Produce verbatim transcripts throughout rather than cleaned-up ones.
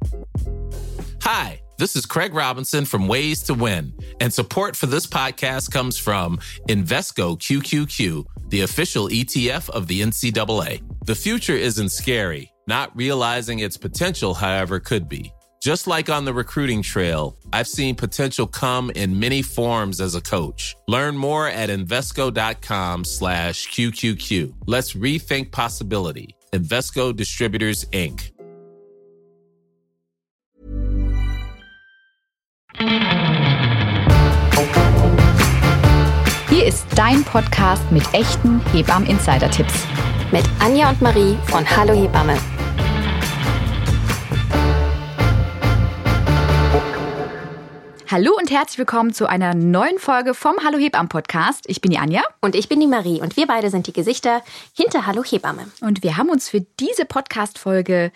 Hi, this is Craig Robinson from Ways to Win, and support for this podcast comes from Invesco Q Q Q, the official E T F of the N C double A. The future isn't scary. Not realizing its potential, however, could be. Just like on the recruiting trail, I've seen potential come in many forms as a coach. Learn more at Invesco.com slash QQQ. Let's rethink possibility. Invesco Distributors, Incorporated. Hier ist dein Podcast mit echten Hebammen-Insider-Tipps. Mit Anja und Marie von Hallo Hebamme. Hallo und herzlich willkommen zu einer neuen Folge vom Hallo Hebammen-Podcast. Ich bin die Anja. Und ich bin die Marie. Und wir beide sind die Gesichter hinter Hallo Hebamme. Und wir haben uns für diese Podcast-Folge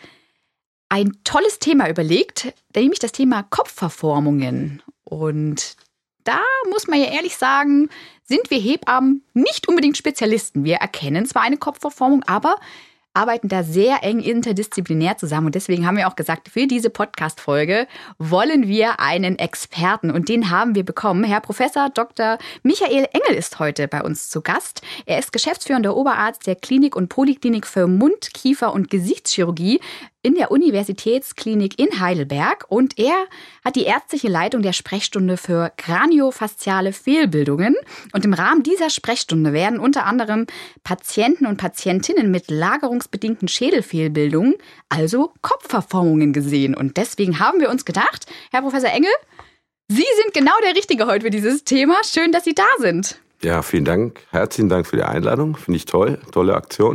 ein tolles Thema überlegt, nämlich das Thema Kopfverformungen. Und da muss man ja ehrlich sagen, sind wir Hebammen nicht unbedingt Spezialisten. Wir erkennen zwar eine Kopfverformung, aber arbeiten da sehr eng interdisziplinär zusammen. Und deswegen haben wir auch gesagt, für diese Podcast-Folge wollen wir einen Experten. Und den haben wir bekommen. Herr Professor Doktor Michael Engel ist heute bei uns zu Gast. Er ist geschäftsführender Oberarzt der Klinik und Poliklinik für Mund-, Kiefer- und Gesichtschirurgie in der Universitätsklinik in Heidelberg. Und er hat die ärztliche Leitung der Sprechstunde für kraniofasziale Fehlbildungen. Und im Rahmen dieser Sprechstunde werden unter anderem Patienten und Patientinnen mit lagerungsbedingten Schädelfehlbildungen, also Kopfverformungen, gesehen. Und deswegen haben wir uns gedacht, Herr Professor Engel, Sie sind genau der Richtige heute für dieses Thema. Schön, dass Sie da sind. Ja, vielen Dank. Herzlichen Dank für die Einladung. Finde ich toll. Tolle Aktion.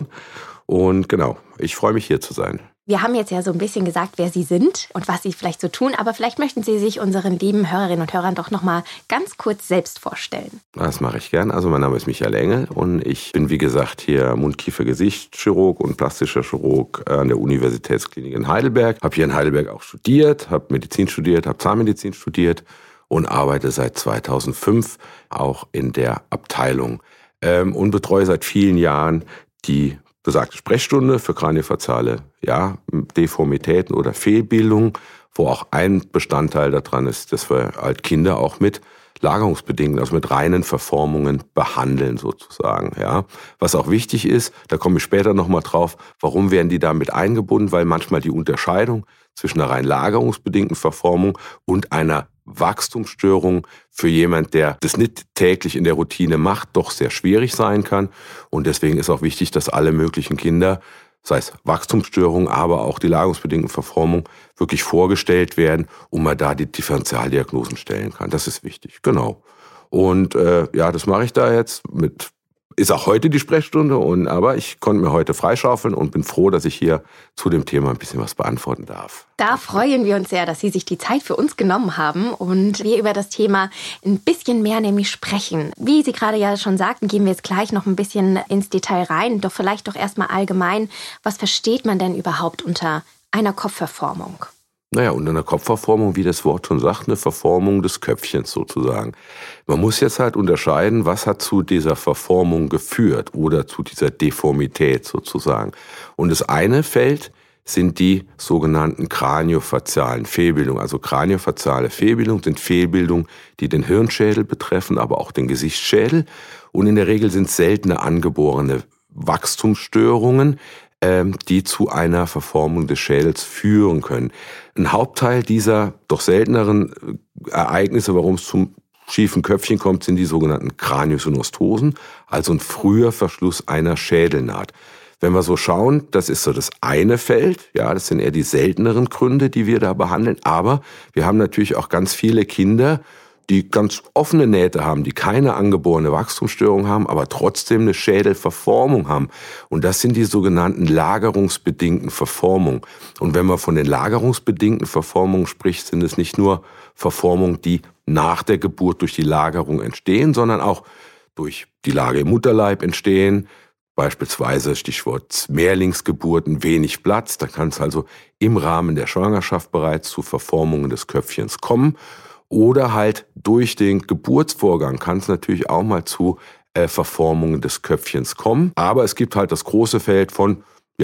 Und genau, ich freue mich, hier zu sein. Wir haben jetzt ja so ein bisschen gesagt, wer Sie sind und was Sie vielleicht so tun, aber vielleicht möchten Sie sich unseren lieben Hörerinnen und Hörern doch noch mal ganz kurz selbst vorstellen. Das mache ich gern. Also mein Name ist Michael Engel und ich bin, wie gesagt, hier Mund-Kiefer-Gesichtschirurg und plastischer Chirurg an der Universitätsklinik in Heidelberg. Habe hier in Heidelberg auch studiert, habe Medizin studiert, habe Zahnmedizin studiert und arbeite seit zweitausendfünf auch in der Abteilung ähm, und betreue seit vielen Jahren die besagte Sprechstunde für kraniofasziale ja, Deformitäten oder Fehlbildungen, wo auch ein Bestandteil daran ist, dass wir halt Kinder auch mit lagerungsbedingten, also mit reinen Verformungen behandeln sozusagen. Ja. Was auch wichtig ist, da komme ich später nochmal drauf, warum werden die damit eingebunden, weil manchmal die Unterscheidung zwischen einer rein lagerungsbedingten Verformung und einer Wachstumsstörung für jemand, der das nicht täglich in der Routine macht, doch sehr schwierig sein kann. Und deswegen ist auch wichtig, dass alle möglichen Kinder, sei es Wachstumsstörungen, aber auch die lagerungsbedingten Verformungen, wirklich vorgestellt werden, und man da die Differentialdiagnosen stellen kann. Das ist wichtig, genau. Und äh, ja, das mache ich da jetzt mit. Ist auch heute die Sprechstunde, und aber ich konnte mir heute freischaufeln und bin froh, dass ich hier zu dem Thema ein bisschen was beantworten darf. Da freuen wir uns sehr, dass Sie sich die Zeit für uns genommen haben und wir über das Thema ein bisschen mehr nämlich sprechen. Wie Sie gerade ja schon sagten, gehen wir jetzt gleich noch ein bisschen ins Detail rein. Doch vielleicht doch erstmal allgemein, was versteht man denn überhaupt unter einer Kopfverformung? Naja, unter einer Kopfverformung, wie das Wort schon sagt, eine Verformung des Köpfchens sozusagen. Man muss jetzt halt unterscheiden, was hat zu dieser Verformung geführt oder zu dieser Deformität sozusagen. Und das eine Feld sind die sogenannten kraniofaszialen Fehlbildungen. Also kraniofasziale Fehlbildungen sind Fehlbildungen, die den Hirnschädel betreffen, aber auch den Gesichtsschädel. Und in der Regel sind es seltene angeborene Wachstumsstörungen, die zu einer Verformung des Schädels führen können. Ein Hauptteil dieser doch selteneren Ereignisse, warum es zum schiefen Köpfchen kommt, sind die sogenannten Kraniosynostosen, also ein früher Verschluss einer Schädelnaht. Wenn wir so schauen, das ist so das eine Feld, ja, das sind eher die selteneren Gründe, die wir da behandeln, aber wir haben natürlich auch ganz viele Kinder, die ganz offene Nähte haben, die keine angeborene Wachstumsstörung haben, aber trotzdem eine Schädelverformung haben. Und das sind die sogenannten lagerungsbedingten Verformungen. Und wenn man von den lagerungsbedingten Verformungen spricht, sind es nicht nur Verformungen, die nach der Geburt durch die Lagerung entstehen, sondern auch durch die Lage im Mutterleib entstehen. Beispielsweise Stichwort Mehrlingsgeburten, wenig Platz. Da kann es also im Rahmen der Schwangerschaft bereits zu Verformungen des Köpfchens kommen. Oder halt durch den Geburtsvorgang kann es natürlich auch mal zu äh, Verformungen des Köpfchens kommen. Aber es gibt halt das große Feld von ja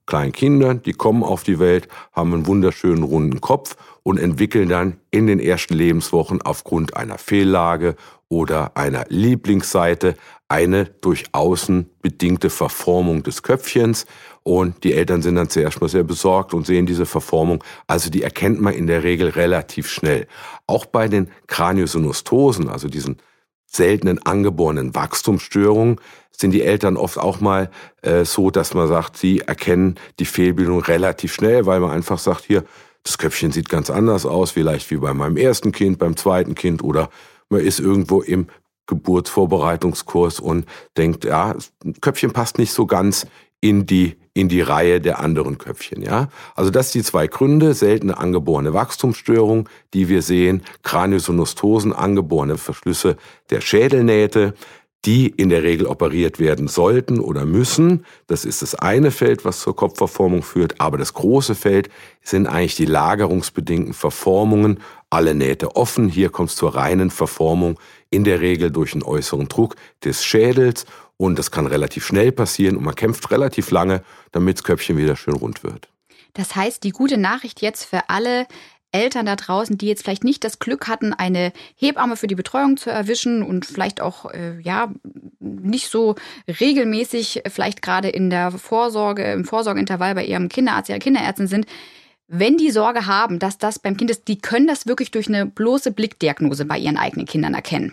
kleinen Kindern, die kommen auf die Welt, haben einen wunderschönen runden Kopf und entwickeln dann in den ersten Lebenswochen aufgrund einer Fehllage oder einer Lieblingsseite eine durch außen bedingte Verformung des Köpfchens. Und die Eltern sind dann zuerst mal sehr besorgt und sehen diese Verformung. Also die erkennt man in der Regel relativ schnell. Auch bei den Kraniosynostosen, also diesen seltenen angeborenen Wachstumsstörungen, sind die Eltern oft auch mal äh, so, dass man sagt, sie erkennen die Fehlbildung relativ schnell, weil man einfach sagt, hier, das Köpfchen sieht ganz anders aus, vielleicht wie bei meinem ersten Kind, beim zweiten Kind, oder man ist irgendwo im Geburtsvorbereitungskurs und denkt, ja, das Köpfchen passt nicht so ganz in die in die Reihe der anderen Köpfchen, ja. Also das sind die zwei Gründe: seltene angeborene Wachstumsstörung, die wir sehen, Kraniosynostosen, angeborene Verschlüsse der Schädelnähte, die in der Regel operiert werden sollten oder müssen. Das ist das eine Feld, was zur Kopfverformung führt. Aber das große Feld sind eigentlich die lagerungsbedingten Verformungen. Alle Nähte offen. Hier kommt es zur reinen Verformung, in der Regel durch einen äußeren Druck des Schädels. Und das kann relativ schnell passieren und man kämpft relativ lange, damit das Köpfchen wieder schön rund wird. Das heißt, die gute Nachricht jetzt für alle Eltern da draußen, die jetzt vielleicht nicht das Glück hatten, eine Hebamme für die Betreuung zu erwischen und vielleicht auch äh, ja nicht so regelmäßig vielleicht gerade in der Vorsorge, im Vorsorgeintervall bei ihrem Kinderarzt, ihrer Kinderärztin sind, wenn die Sorge haben, dass das beim Kind ist, die können das wirklich durch eine bloße Blickdiagnose bei ihren eigenen Kindern erkennen.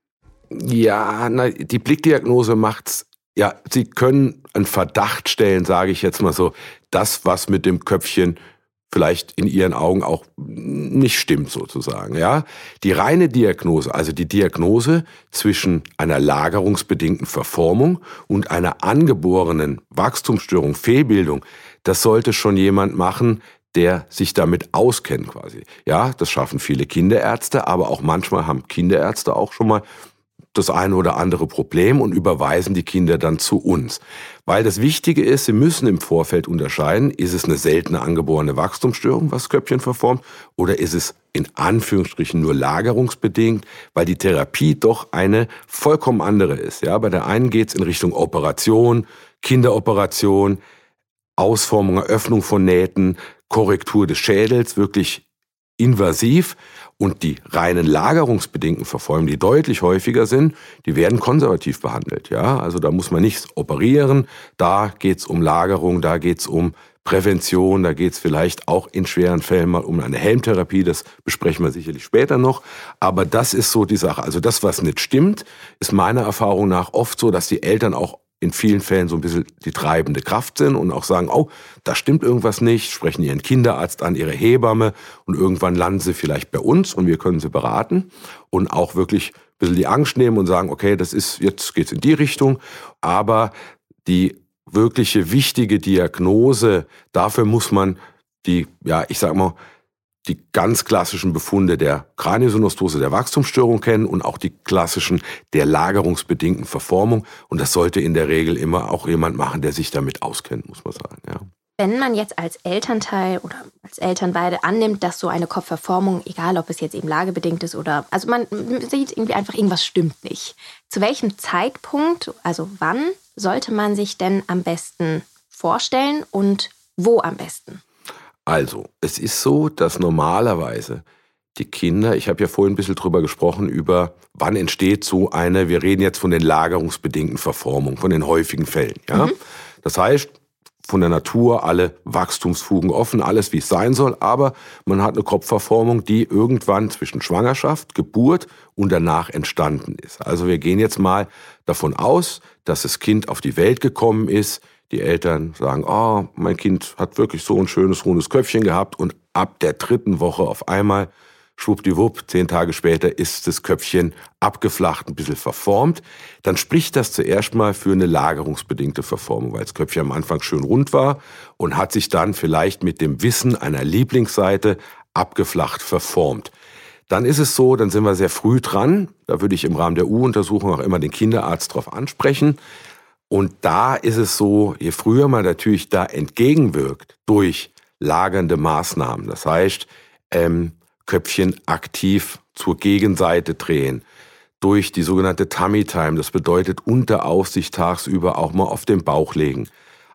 Ja, na, die Blickdiagnose macht's. Ja, Sie können einen Verdacht stellen, sage ich jetzt mal so, das, was mit dem Köpfchen vielleicht in Ihren Augen auch nicht stimmt sozusagen. Ja, die reine Diagnose, also die Diagnose zwischen einer lagerungsbedingten Verformung und einer angeborenen Wachstumsstörung, Fehlbildung, das sollte schon jemand machen, der sich damit auskennt quasi. Ja, das schaffen viele Kinderärzte, aber auch manchmal haben Kinderärzte auch schon mal das eine oder andere Problem und überweisen die Kinder dann zu uns. Weil das Wichtige ist, Sie müssen im Vorfeld unterscheiden, ist es eine seltene angeborene Wachstumsstörung, was das Köpfchen verformt, oder ist es in Anführungsstrichen nur lagerungsbedingt, weil die Therapie doch eine vollkommen andere ist. Ja, bei der einen geht es in Richtung Operation, Kinderoperation, Ausformung, Eröffnung von Nähten, Korrektur des Schädels, wirklich invasiv. Und die reinen lagerungsbedingten Verformungen, die deutlich häufiger sind, die werden konservativ behandelt. Ja, also da muss man nichts operieren. Da geht's um Lagerung, da geht's um Prävention, da geht's vielleicht auch in schweren Fällen mal um eine Helmtherapie. Das besprechen wir sicherlich später noch. Aber das ist so die Sache. Also das, was nicht stimmt, ist meiner Erfahrung nach oft so, dass die Eltern auch in vielen Fällen so ein bisschen die treibende Kraft sind und auch sagen, oh, da stimmt irgendwas nicht, sprechen ihren Kinderarzt an, ihre Hebamme und irgendwann landen sie vielleicht bei uns und wir können sie beraten und auch wirklich ein bisschen die Angst nehmen und sagen, okay, das ist, jetzt geht's in die Richtung, aber die wirkliche wichtige Diagnose, dafür muss man die, ja, ich sag mal, die ganz klassischen Befunde der Kraniosynostose, der Wachstumsstörung kennen und auch die klassischen der lagerungsbedingten Verformung. Und das sollte in der Regel immer auch jemand machen, der sich damit auskennt, muss man sagen. Ja. Wenn man jetzt als Elternteil oder als Elternbeide annimmt, dass so eine Kopfverformung, egal ob es jetzt eben lagebedingt ist oder, also man sieht irgendwie einfach, irgendwas stimmt nicht. Zu welchem Zeitpunkt, also wann, sollte man sich denn am besten vorstellen und wo am besten? Also, es ist so, dass normalerweise die Kinder, ich habe ja vorhin ein bisschen drüber gesprochen, über wann entsteht so eine, wir reden jetzt von den lagerungsbedingten Verformungen, von den häufigen Fällen. Ja? Mhm. Das heißt, von der Natur alle Wachstumsfugen offen, alles wie es sein soll, aber man hat eine Kopfverformung, die irgendwann zwischen Schwangerschaft, Geburt und danach entstanden ist. Also wir gehen jetzt mal davon aus, dass das Kind auf die Welt gekommen ist. Die Eltern sagen, oh, mein Kind hat wirklich so ein schönes, rundes Köpfchen gehabt und ab der dritten Woche auf einmal, schwuppdiwupp, zehn Tage später ist das Köpfchen abgeflacht, ein bisschen verformt. Dann spricht das zuerst mal für eine lagerungsbedingte Verformung, weil das Köpfchen am Anfang schön rund war und hat sich dann vielleicht mit dem Wissen einer Lieblingsseite abgeflacht verformt. Dann ist es so, dann sind wir sehr früh dran. Da würde ich im Rahmen der U-Untersuchung auch immer den Kinderarzt drauf ansprechen. Und da ist es so, je früher man natürlich da entgegenwirkt durch lagernde Maßnahmen, das heißt, ähm, Köpfchen aktiv zur Gegenseite drehen, durch die sogenannte Tummy Time, das bedeutet unter Aufsicht tagsüber auch mal auf den Bauch legen,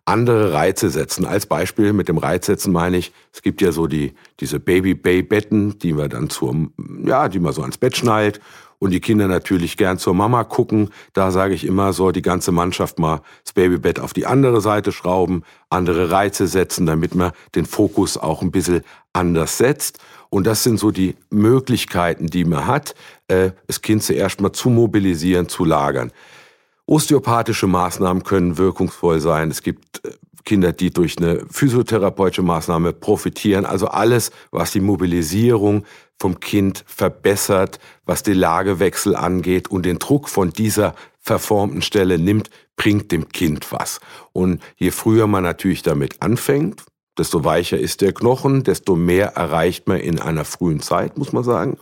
andere Reize setzen. Als Beispiel mit dem Reizsetzen meine ich, es gibt ja so die, diese Baby-Bay-Betten, die man dann zur, ja, die man so ans Bett schnallt und die Kinder natürlich gern zur Mama gucken. Da sage ich immer, soll die ganze Mannschaft mal das Babybett auf die andere Seite schrauben, andere Reize setzen, damit man den Fokus auch ein bisschen anders setzt. Und das sind so die Möglichkeiten, die man hat, das Kind zuerst mal zu mobilisieren, zu lagern. Osteopathische Maßnahmen können wirkungsvoll sein. Es gibt Kinder, die durch eine physiotherapeutische Maßnahme profitieren. Also alles, was die Mobilisierung vom Kind verbessert, was die Lagewechsel angeht und den Druck von dieser verformten Stelle nimmt, bringt dem Kind was. Und je früher man natürlich damit anfängt, desto weicher ist der Knochen, desto mehr erreicht man in einer frühen Zeit, muss man sagen.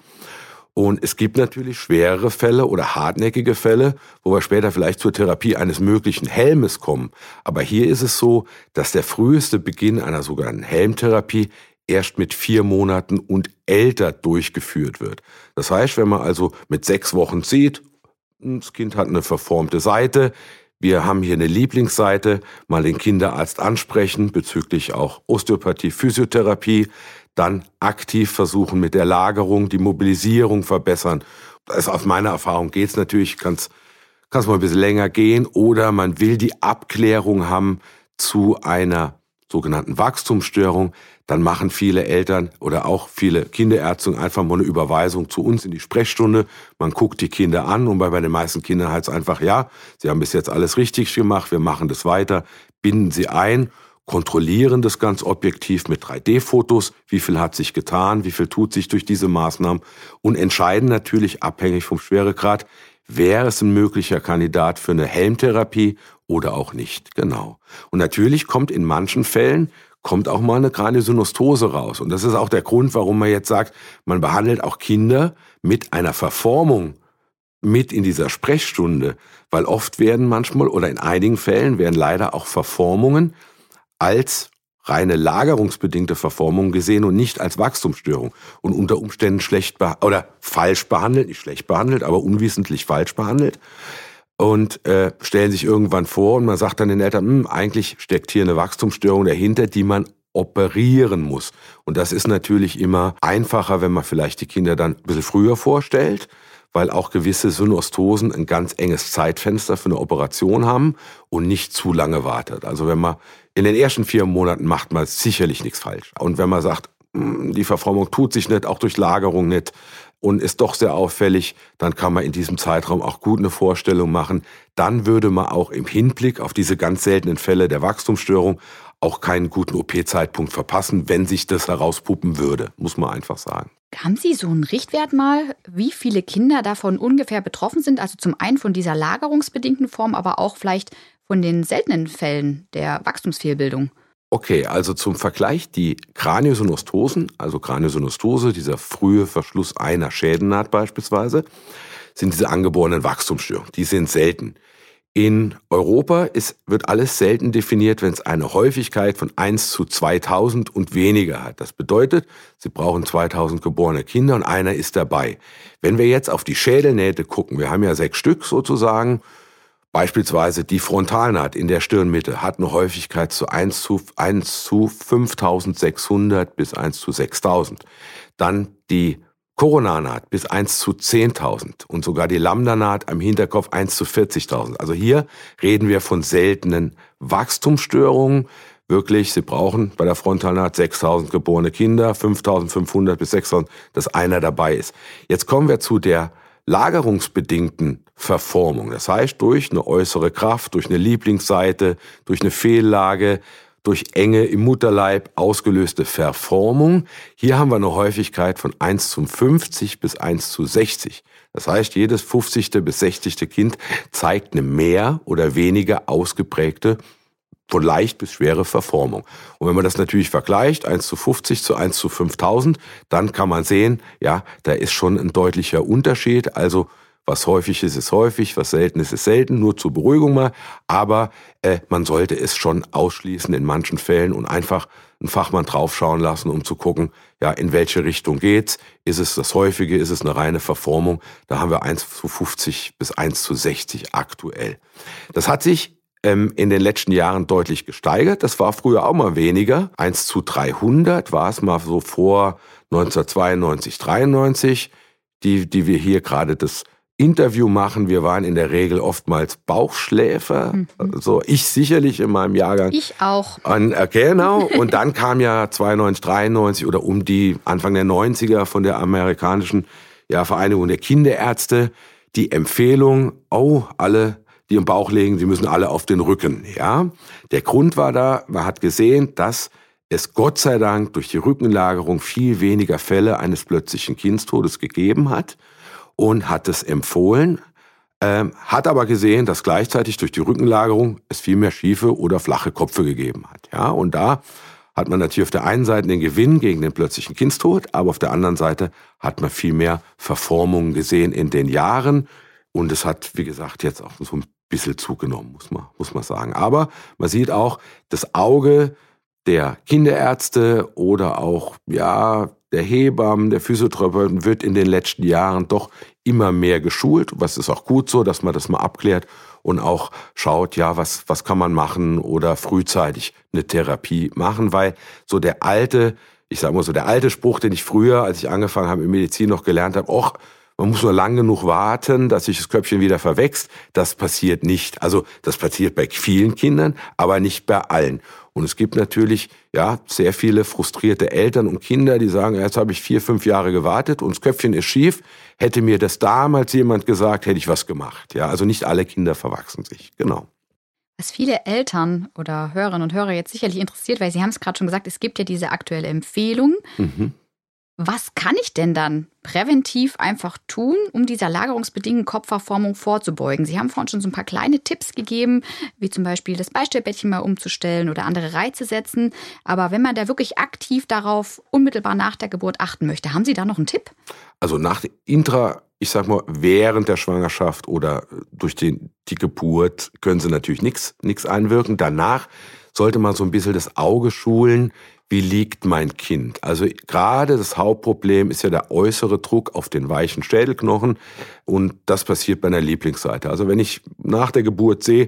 Und es gibt natürlich schwerere Fälle oder hartnäckige Fälle, wo wir später vielleicht zur Therapie eines möglichen Helmes kommen. Aber hier ist es so, dass der früheste Beginn einer sogenannten Helmtherapie erst mit vier Monaten und älter durchgeführt wird. Das heißt, wenn man also mit sechs Wochen sieht, das Kind hat eine verformte Seite, wir haben hier eine Lieblingsseite, mal den Kinderarzt ansprechen bezüglich auch Osteopathie, Physiotherapie, dann aktiv versuchen mit der Lagerung, die Mobilisierung verbessern. Also aus meiner Erfahrung geht es natürlich, kann es mal ein bisschen länger gehen oder man will die Abklärung haben zu einer sogenannten Wachstumsstörung, dann machen viele Eltern oder auch viele Kinderärzte einfach mal eine Überweisung zu uns in die Sprechstunde. Man guckt die Kinder an und bei den meisten Kindern heißt es einfach, ja, sie haben bis jetzt alles richtig gemacht, wir machen das weiter, binden sie ein, kontrollieren das ganz objektiv mit drei D Fotos, wie viel hat sich getan, wie viel tut sich durch diese Maßnahmen und entscheiden natürlich abhängig vom Schweregrad, wäre es ein möglicher Kandidat für eine Helmtherapie oder auch nicht, genau. Und natürlich kommt in manchen Fällen, kommt auch mal eine Kraniosynostose raus. Und das ist auch der Grund, warum man jetzt sagt, man behandelt auch Kinder mit einer Verformung mit in dieser Sprechstunde, weil oft werden manchmal oder in einigen Fällen werden leider auch Verformungen als reine lagerungsbedingte Verformung gesehen und nicht als Wachstumsstörung und unter Umständen schlecht beh- oder falsch behandelt, nicht schlecht behandelt, aber unwissentlich falsch behandelt und äh, stellen sich irgendwann vor und man sagt dann den Eltern, hm, eigentlich steckt hier eine Wachstumsstörung dahinter, die man operieren muss. Und das ist natürlich immer einfacher, wenn man vielleicht die Kinder dann ein bisschen früher vorstellt, weil auch gewisse Synostosen ein ganz enges Zeitfenster für eine Operation haben und nicht zu lange wartet. Also wenn man in den ersten vier Monaten macht man sicherlich nichts falsch. Und wenn man sagt, die Verformung tut sich nicht, auch durch Lagerung nicht und ist doch sehr auffällig, dann kann man in diesem Zeitraum auch gut eine Vorstellung machen. Dann würde man auch im Hinblick auf diese ganz seltenen Fälle der Wachstumsstörung auch keinen guten O P-Zeitpunkt verpassen, wenn sich das herauspuppen würde, muss man einfach sagen. Haben Sie so einen Richtwert mal, wie viele Kinder davon ungefähr betroffen sind? Also zum einen von dieser lagerungsbedingten Form, aber auch vielleicht von den seltenen Fällen der Wachstumsfehlbildung. Okay, also zum Vergleich die Kraniosynostosen, also Kraniosynostose, dieser frühe Verschluss einer Schädelnaht beispielsweise, sind diese angeborenen Wachstumsstörungen. Die sind selten. In Europa ist, wird alles selten definiert, wenn es eine Häufigkeit von eins zu zweitausend und weniger hat. Das bedeutet, Sie brauchen zweitausend geborene Kinder und einer ist dabei. Wenn wir jetzt auf die Schädelnähte gucken, wir haben ja sechs Stück sozusagen, beispielsweise die Frontalnaht in der Stirnmitte hat eine Häufigkeit zu eins zu fünftausendsechshundert bis eins zu sechstausend. Dann die Koronarnaht bis eins zu zehntausend und sogar die Lambda-Naht am Hinterkopf eins zu vierzigtausend. Also hier reden wir von seltenen Wachstumsstörungen. Wirklich, Sie brauchen bei der Frontalnaht sechstausend geborene Kinder, fünftausendfünfhundert bis sechstausend, dass einer dabei ist. Jetzt kommen wir zu der lagerungsbedingten Verformung. Das heißt, durch eine äußere Kraft, durch eine Lieblingsseite, durch eine Fehllage, durch Enge im Mutterleib ausgelöste Verformung. Hier haben wir eine Häufigkeit von eins zu fünfzig bis eins zu sechzig. Das heißt, jedes fünfzigste bis sechzigste Kind zeigt eine mehr oder weniger ausgeprägte, von leicht bis schwere Verformung. Und wenn man das natürlich vergleicht, eins zu fünfzig zu eins zu fünftausend, dann kann man sehen, ja, da ist schon ein deutlicher Unterschied. Also was häufig ist, ist häufig, was selten ist, ist selten, nur zur Beruhigung mal. Aber äh, man sollte es schon ausschließen in manchen Fällen und einfach einen Fachmann draufschauen lassen, um zu gucken, ja, in welche Richtung geht's. Ist es das Häufige, ist es eine reine Verformung? Da haben wir eins zu fünfzig bis eins zu sechzig aktuell. Das hat sich ähm, in den letzten Jahren deutlich gesteigert. Das war früher auch mal weniger. eins zu dreihundert war es mal so vor neunzehnhundertzweiundneunzig, dreiundneunzig, die, die wir hier gerade das Interview machen. Wir waren in der Regel oftmals Bauchschläfer. Mhm. Also ich sicherlich in meinem Jahrgang. Ich auch. Und, äh, genau. Und dann kam ja zweiundneunzig, dreiundneunzig oder um die Anfang der neunziger von der amerikanischen ja, Vereinigung der Kinderärzte die Empfehlung, oh, alle, die im Bauch liegen, sie müssen alle auf den Rücken. Ja, der Grund war da, man hat gesehen, dass es Gott sei Dank durch die Rückenlagerung viel weniger Fälle eines plötzlichen Kindstodes gegeben hat. Und hat es empfohlen, ähm, hat aber gesehen, dass gleichzeitig durch die Rückenlagerung es viel mehr schiefe oder flache Köpfe gegeben hat. Ja, und da hat man natürlich auf der einen Seite den Gewinn gegen den plötzlichen Kindstod, aber auf der anderen Seite hat man viel mehr Verformungen gesehen in den Jahren. Und es hat, wie gesagt, jetzt auch so ein bisschen zugenommen, muss man, muss man sagen. Aber man sieht auch, das Auge der Kinderärzte oder auch, ja, der Hebammen, der Physiotherapeuten wird in den letzten Jahren doch immer mehr geschult. Was ist auch gut so, dass man das mal abklärt und auch schaut, ja, was, was kann man machen oder frühzeitig eine Therapie machen, weil so der alte, ich sag mal so, der alte Spruch, den ich früher, als ich angefangen habe in Medizin noch gelernt habe, och, man muss nur lang genug warten, dass sich das Köpfchen wieder verwächst. Das passiert nicht. Also das passiert bei vielen Kindern, aber nicht bei allen. Und es gibt natürlich ja sehr viele frustrierte Eltern und Kinder, die sagen, jetzt habe ich vier, fünf Jahre gewartet und das Köpfchen ist schief. Hätte mir das damals jemand gesagt, hätte ich was gemacht. Ja, also nicht alle Kinder verwachsen sich. Genau. Was viele Eltern oder Hörerinnen und Hörer jetzt sicherlich interessiert, weil Sie haben es gerade schon gesagt, es gibt ja diese aktuelle Empfehlung. Mhm. Was kann ich denn dann präventiv einfach tun, um dieser lagerungsbedingten Kopfverformung vorzubeugen? Sie haben vorhin schon so ein paar kleine Tipps gegeben, wie zum Beispiel das Beistellbettchen mal umzustellen oder andere Reize setzen. Aber wenn man da wirklich aktiv darauf unmittelbar nach der Geburt achten möchte, haben Sie da noch einen Tipp? Also nach der Intra, ich sag mal, während der Schwangerschaft oder durch die, die Geburt können Sie natürlich nichts nichts einwirken. Danach sollte man so ein bisschen das Auge schulen. Wie liegt mein Kind? Also gerade das Hauptproblem ist ja der äußere Druck auf den weichen Schädelknochen und das passiert bei einer Lieblingsseite. Also wenn ich nach der Geburt sehe,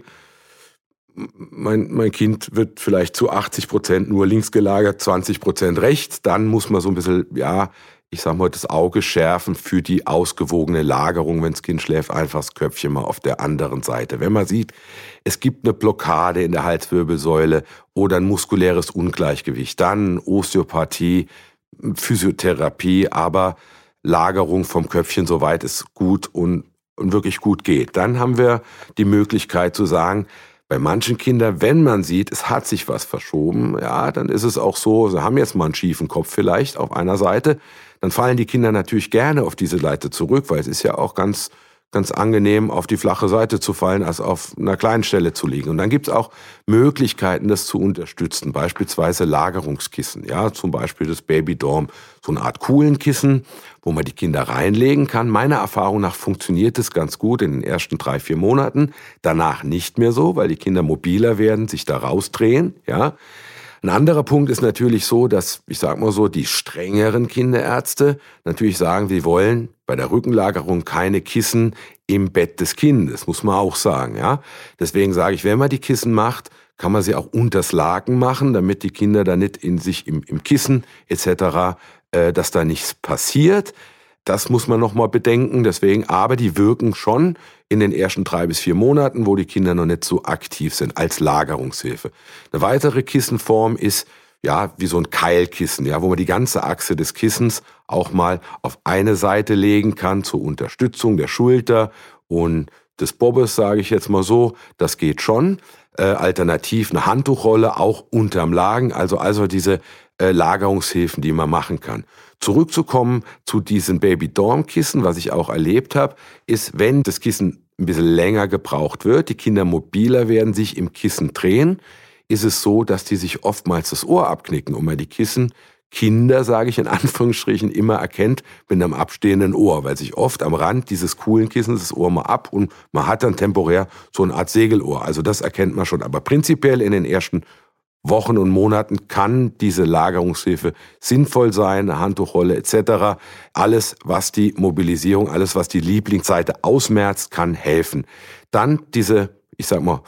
mein, mein Kind wird vielleicht zu achtzig Prozent nur links gelagert, zwanzig Prozent rechts, dann muss man so ein bisschen, ja, ich sag mal, das Auge schärfen für die ausgewogene Lagerung, wenn das Kind schläft, einfach das Köpfchen mal auf der anderen Seite. Wenn man sieht, es gibt eine Blockade in der Halswirbelsäule oder ein muskuläres Ungleichgewicht, dann Osteopathie, Physiotherapie, aber Lagerung vom Köpfchen, soweit es gut und, und wirklich gut geht. Dann haben wir die Möglichkeit zu sagen, bei manchen Kindern, wenn man sieht, es hat sich was verschoben, ja, dann ist es auch so, sie haben jetzt mal einen schiefen Kopf vielleicht auf einer Seite, dann fallen die Kinder natürlich gerne auf diese Seite zurück, weil es ist ja auch ganz, ganz angenehm, auf die flache Seite zu fallen, als auf einer kleinen Stelle zu liegen. Und dann gibt es auch Möglichkeiten, das zu unterstützen, beispielsweise Lagerungskissen, ja, zum Beispiel das Babydorm, so eine Art Kuhlenkissen, wo man die Kinder reinlegen kann. Meiner Erfahrung nach funktioniert es ganz gut in den ersten drei, vier Monaten, danach nicht mehr so, weil die Kinder mobiler werden, sich da rausdrehen, ja. Ein anderer Punkt ist natürlich so, dass, ich sag mal so, die strengeren Kinderärzte natürlich sagen, sie wollen bei der Rückenlagerung keine Kissen im Bett des Kindes, muss man auch sagen, ja. Deswegen sage ich, wenn man die Kissen macht, kann man sie auch unters Laken machen, damit die Kinder da nicht in sich im, im Kissen et cetera, äh, dass da nichts passiert. Das muss man noch mal bedenken, deswegen, aber die wirken schon in den ersten drei bis vier Monaten, wo die Kinder noch nicht so aktiv sind, als Lagerungshilfe. Eine weitere Kissenform ist, ja, wie so ein Keilkissen, ja, wo man die ganze Achse des Kissens auch mal auf eine Seite legen kann, zur Unterstützung der Schulter und des Bobbes, sage ich jetzt mal so, das geht schon. Äh, alternativ eine Handtuchrolle, auch unterm Lagen, also, also diese äh, Lagerungshilfen, die man machen kann. Zurückzukommen zu diesen Baby-Dorm-Kissen, was ich auch erlebt habe, ist, wenn das Kissen ein bisschen länger gebraucht wird, die Kinder mobiler werden, sich im Kissen drehen, ist es so, dass die sich oftmals das Ohr abknicken und man die Kissen, Kinder, sage ich in Anführungsstrichen, immer erkennt mit einem abstehenden Ohr, weil sich oft am Rand dieses coolen Kissens das Ohr mal ab und man hat dann temporär so eine Art Segelohr. Also das erkennt man schon. Aber prinzipiell in den ersten Wochen und Monaten kann diese Lagerungshilfe sinnvoll sein, eine Handtuchrolle et cetera. Alles, was die Mobilisierung, alles, was die Lieblingsseite ausmerzt, kann helfen. Dann diese, ich sag mal,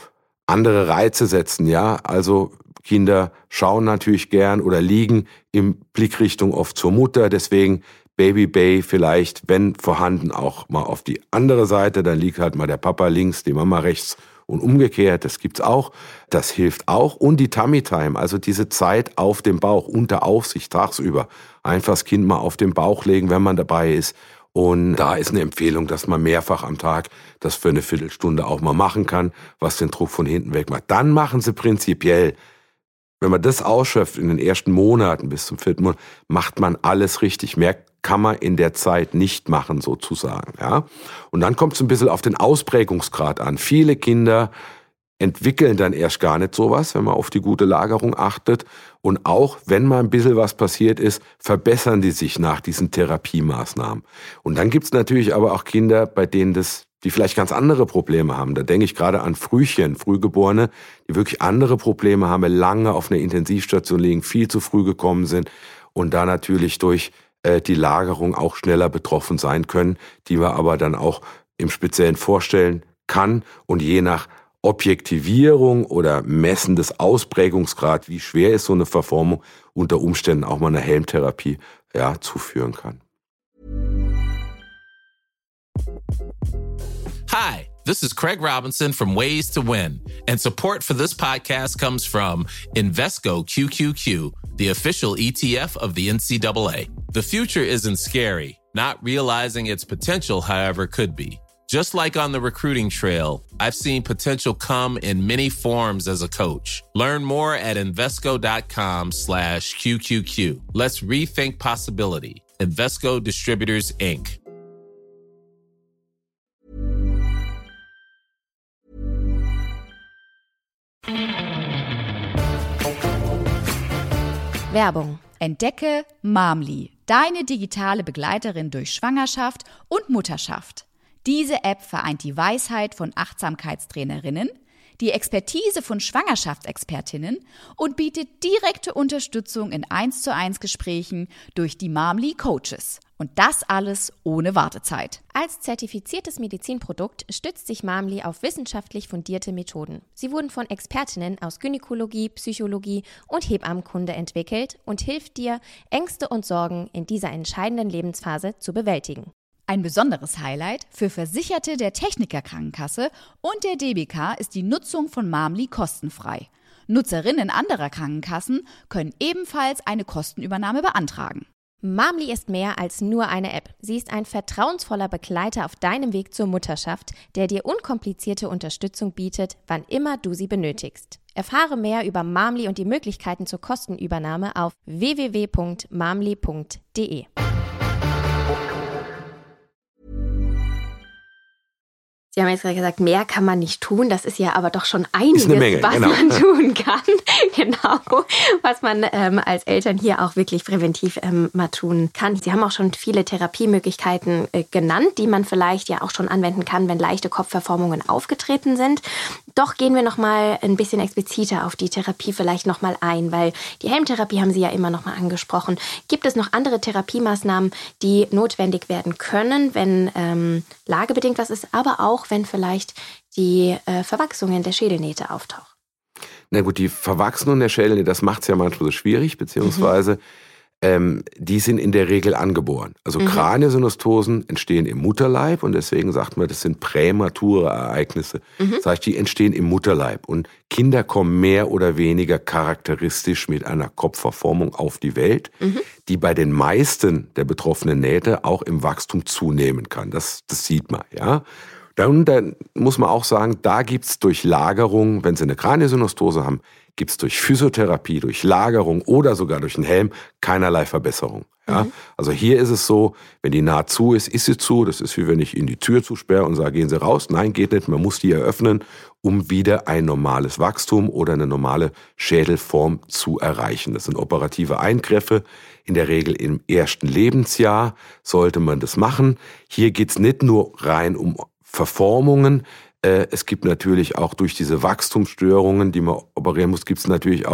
andere Reize setzen, ja. Also Kinder schauen natürlich gern oder liegen in Blickrichtung oft zur Mutter, deswegen Baby Bay vielleicht, wenn vorhanden, auch mal auf die andere Seite, dann liegt halt mal der Papa links, die Mama rechts und umgekehrt, das gibt's auch, das hilft auch. Und die Tummy Time, also diese Zeit auf dem Bauch, unter Aufsicht, tagsüber, einfach das Kind mal auf den Bauch legen, wenn man dabei ist. Und da ist eine Empfehlung, dass man mehrfach am Tag das für eine Viertelstunde auch mal machen kann, was den Druck von hinten weg macht. Dann machen sie prinzipiell, wenn man das ausschöpft in den ersten Monaten bis zum vierten Monat, macht man alles richtig. Mehr kann man in der Zeit nicht machen, sozusagen. Ja? Und dann kommt es ein bisschen auf den Ausprägungsgrad an. Viele Kinder entwickeln dann erst gar nicht sowas, wenn man auf die gute Lagerung achtet. Und auch wenn mal ein bisschen was passiert ist, verbessern die sich nach diesen Therapiemaßnahmen. Und dann gibt es natürlich aber auch Kinder, bei denen das, die vielleicht ganz andere Probleme haben. Da denke ich gerade an Frühchen, Frühgeborene, die wirklich andere Probleme haben, lange auf einer Intensivstation liegen, viel zu früh gekommen sind und da natürlich durch äh, die Lagerung auch schneller betroffen sein können, die man aber dann auch im Speziellen vorstellen kann und je nach Objektivierung oder Messen des Ausprägungsgrad, wie schwer ist so eine Verformung, unter Umständen auch mal eine Helmtherapie ja, zuführen kann. Hi, this is Craig Robinson from Ways to Win, and support for this podcast comes from Invesco Q Q Q, the official E T F of the N C double A. The future isn't scary. Not realizing its potential, however, could be. Just like on the recruiting trail, I've seen potential come in many forms as a coach. Learn more at Invesco.com slash QQQ. Let's rethink possibility. Invesco Distributors, Incorporated. Werbung. Entdecke Mamli, deine digitale Begleiterin durch Schwangerschaft und Mutterschaft. Diese App vereint die Weisheit von Achtsamkeitstrainerinnen, die Expertise von Schwangerschaftsexpertinnen und bietet direkte Unterstützung in eins zu eins Gesprächen durch die Mamli Coaches. Und das alles ohne Wartezeit. Als zertifiziertes Medizinprodukt stützt sich Mamli auf wissenschaftlich fundierte Methoden. Sie wurden von Expertinnen aus Gynäkologie, Psychologie und Hebammenkunde entwickelt und hilft dir, Ängste und Sorgen in dieser entscheidenden Lebensphase zu bewältigen. Ein besonderes Highlight für Versicherte der Techniker Krankenkasse und der D B K ist die Nutzung von Mamli kostenfrei. Nutzerinnen anderer Krankenkassen können ebenfalls eine Kostenübernahme beantragen. Mamli ist mehr als nur eine App. Sie ist ein vertrauensvoller Begleiter auf deinem Weg zur Mutterschaft, der dir unkomplizierte Unterstützung bietet, wann immer du sie benötigst. Erfahre mehr über Mamli und die Möglichkeiten zur Kostenübernahme auf w w w punkt mamli punkt d e. Sie haben jetzt gerade gesagt, mehr kann man nicht tun. Das ist ja aber doch schon einiges, Menge, was genau. man tun kann. Genau, was man ähm, als Eltern hier auch wirklich präventiv ähm, mal tun kann. Sie haben auch schon viele Therapiemöglichkeiten äh, genannt, die man vielleicht ja auch schon anwenden kann, wenn leichte Kopfverformungen aufgetreten sind. Doch gehen wir noch mal ein bisschen expliziter auf die Therapie vielleicht noch mal ein, weil die Helmtherapie haben Sie ja immer noch mal angesprochen. Gibt es noch andere Therapiemaßnahmen, die notwendig werden können, wenn ähm, lagebedingt was ist, aber auch wenn vielleicht die äh, Verwachsungen der Schädelnähte auftauchen? Na gut, die Verwachsung der Schädelnähte, das macht es ja manchmal so schwierig, beziehungsweise mhm. ähm, die sind in der Regel angeboren. Also mhm. Kraniosynostosen entstehen im Mutterleib und deswegen sagt man, das sind prämature Ereignisse. Mhm. Das heißt, die entstehen im Mutterleib und Kinder kommen mehr oder weniger charakteristisch mit einer Kopfverformung auf die Welt, mhm. die bei den meisten der betroffenen Nähte auch im Wachstum zunehmen kann. Das, das sieht man, ja. Dann, dann muss man auch sagen, da gibt's durch Lagerung, wenn Sie eine Kraniosynostose haben, gibt's durch Physiotherapie, durch Lagerung oder sogar durch einen Helm keinerlei Verbesserung. Ja? Mhm. Also hier ist es so, wenn die Naht zu ist, ist sie zu. Das ist wie wenn ich in die Tür zusperre und sage, gehen Sie raus. Nein, geht nicht. Man muss die eröffnen, um wieder ein normales Wachstum oder eine normale Schädelform zu erreichen. Das sind operative Eingriffe. In der Regel im ersten Lebensjahr sollte man das machen. Hier geht's nicht nur rein um Verformungen. Es gibt natürlich auch durch diese Wachstumsstörungen, die man operieren muss, gibt es natürlich auch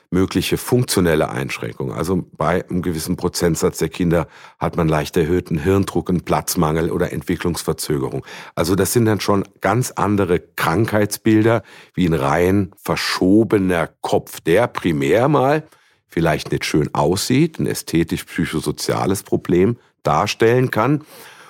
mögliche funktionelle Einschränkungen. Also bei einem gewissen Prozentsatz der Kinder hat man leicht erhöhten Hirndruck, einen Platzmangel oder Entwicklungsverzögerung. Also das sind dann schon ganz andere Krankheitsbilder wie ein rein verschobener Kopf, der primär mal vielleicht nicht schön aussieht, ein ästhetisch-psychosoziales Problem darstellen kann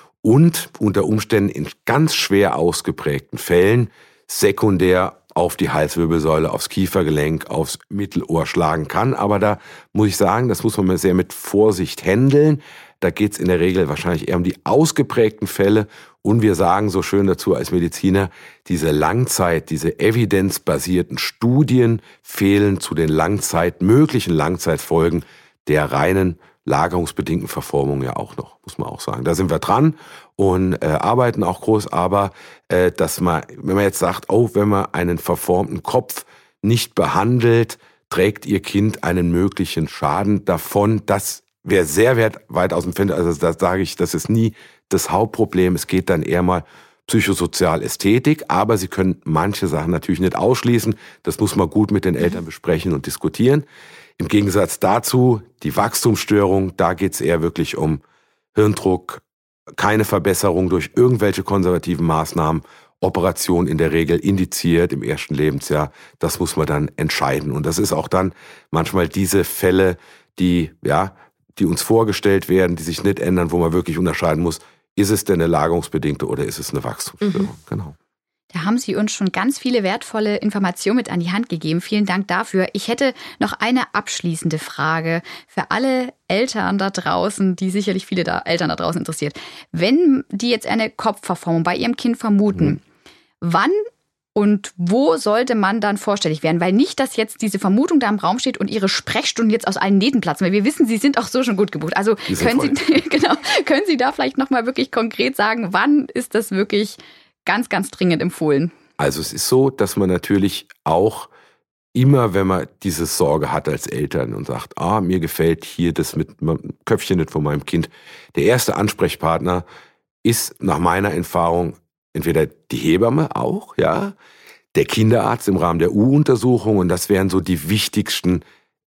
und unter Umständen in ganz schwer ausgeprägten Fällen sekundär auf die Halswirbelsäule, aufs Kiefergelenk, aufs Mittelohr schlagen kann. Aber da muss ich sagen, das muss man sehr mit Vorsicht handeln. Da geht es in der Regel wahrscheinlich eher um die ausgeprägten Fälle. Und wir sagen so schön dazu als Mediziner, diese Langzeit, diese evidenzbasierten Studien fehlen zu den Langzeit, möglichen Langzeitfolgen der reinen lagerungsbedingten Verformung ja auch noch, muss man auch sagen. Da sind wir dran und äh, arbeiten auch groß, aber äh, dass man, wenn man jetzt sagt, oh, wenn man einen verformten Kopf nicht behandelt, trägt ihr Kind einen möglichen Schaden davon, das wäre sehr weit, weit aus dem Fenster. Also da sage ich, das ist nie das Hauptproblem. Es geht dann eher mal psychosozial Ästhetik, aber Sie können manche Sachen natürlich nicht ausschließen. Das muss man gut mit den Eltern besprechen und diskutieren. Im Gegensatz dazu, die Wachstumsstörung, da geht es eher wirklich um Hirndruck, keine Verbesserung durch irgendwelche konservativen Maßnahmen, Operation in der Regel indiziert im ersten Lebensjahr. Das muss man dann entscheiden. Und das ist auch dann manchmal diese Fälle, die, ja, die uns vorgestellt werden, die sich nicht ändern, wo man wirklich unterscheiden muss, ist es denn eine lagerungsbedingte oder ist es eine Wachstumsstörung? Mhm. Genau. Da haben Sie uns schon ganz viele wertvolle Informationen mit an die Hand gegeben. Vielen Dank dafür. Ich hätte noch eine abschließende Frage für alle Eltern da draußen, die sicherlich viele da, Eltern da draußen interessiert. Wenn die jetzt eine Kopfverformung bei ihrem Kind vermuten, mhm. wann und wo sollte man dann vorstellig werden? Weil nicht, dass jetzt diese Vermutung da im Raum steht und Ihre Sprechstunden jetzt aus allen Nähten platzen. Weil wir wissen, Sie sind auch so schon gut gebucht. Also können Sie, genau, können Sie da vielleicht nochmal wirklich konkret sagen, wann ist das wirklich ganz, ganz dringend empfohlen? Also es ist so, dass man natürlich auch immer, wenn man diese Sorge hat als Eltern und sagt, ah, mir gefällt hier das mit dem Köpfchen nicht von meinem Kind, der erste Ansprechpartner ist nach meiner Erfahrung entweder die Hebamme auch, ja, der Kinderarzt im Rahmen der U-Untersuchung, und das wären so die wichtigsten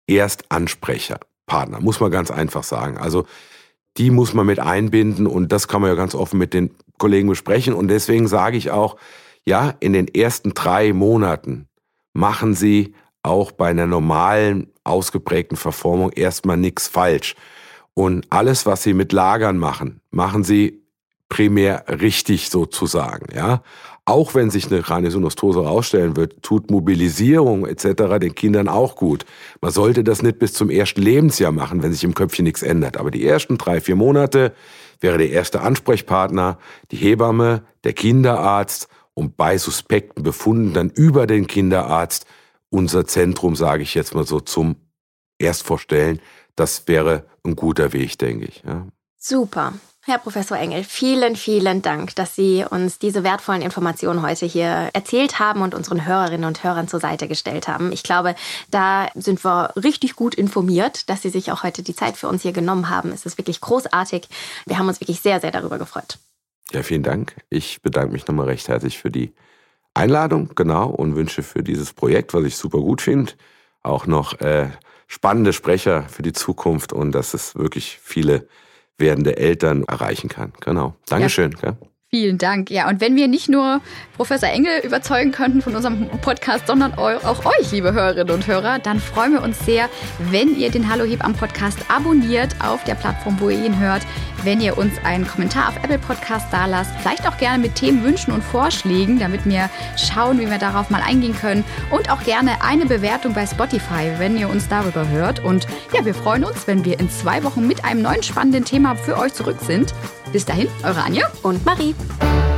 Erstansprecherpartner, muss man ganz einfach sagen. Also die muss man mit einbinden und das kann man ja ganz offen mit den Kollegen besprechen. Und deswegen sage ich auch, ja, in den ersten drei Monaten machen Sie auch bei einer normalen, ausgeprägten Verformung erstmal nichts falsch. Und alles, was Sie mit Lagern machen, machen Sie primär richtig sozusagen, ja. Auch wenn sich eine Kraniosynostose herausstellen wird, tut Mobilisierung et cetera den Kindern auch gut. Man sollte das nicht bis zum ersten Lebensjahr machen, wenn sich im Köpfchen nichts ändert. Aber die ersten drei, vier Monate wäre der erste Ansprechpartner die Hebamme, der Kinderarzt und bei suspekten Befunden dann über den Kinderarzt unser Zentrum, sage ich jetzt mal so, zum Erstvorstellen. Das wäre ein guter Weg, denke ich. Ja. Super. Herr Professor Engel, vielen, vielen Dank, dass Sie uns diese wertvollen Informationen heute hier erzählt haben und unseren Hörerinnen und Hörern zur Seite gestellt haben. Ich glaube, da sind wir richtig gut informiert, dass Sie sich auch heute die Zeit für uns hier genommen haben. Es ist wirklich großartig. Wir haben uns wirklich sehr, sehr darüber gefreut. Ja, vielen Dank. Ich bedanke mich nochmal recht herzlich für die Einladung, genau, und wünsche für dieses Projekt, was ich super gut finde, auch noch äh, spannende Sprecher für die Zukunft und dass es wirklich viele werdende Eltern erreichen kann. Genau. Dankeschön. Ja. Vielen Dank. Ja, und wenn wir nicht nur Professor Engel überzeugen könnten von unserem Podcast, sondern auch euch, liebe Hörerinnen und Hörer, dann freuen wir uns sehr, wenn ihr den Hallo Hebammen-Podcast abonniert auf der Plattform, wo ihr ihn hört, wenn ihr uns einen Kommentar auf Apple Podcast dalasst, vielleicht auch gerne mit Themenwünschen und Vorschlägen, damit wir schauen, wie wir darauf mal eingehen können, und auch gerne eine Bewertung bei Spotify, wenn ihr uns darüber hört. Und ja, wir freuen uns, wenn wir in zwei Wochen mit einem neuen spannenden Thema für euch zurück sind. Bis dahin, eure Anja und Marie.